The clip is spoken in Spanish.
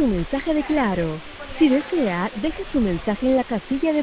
su mensaje de Claro. Si desea, deje su mensaje en la casilla de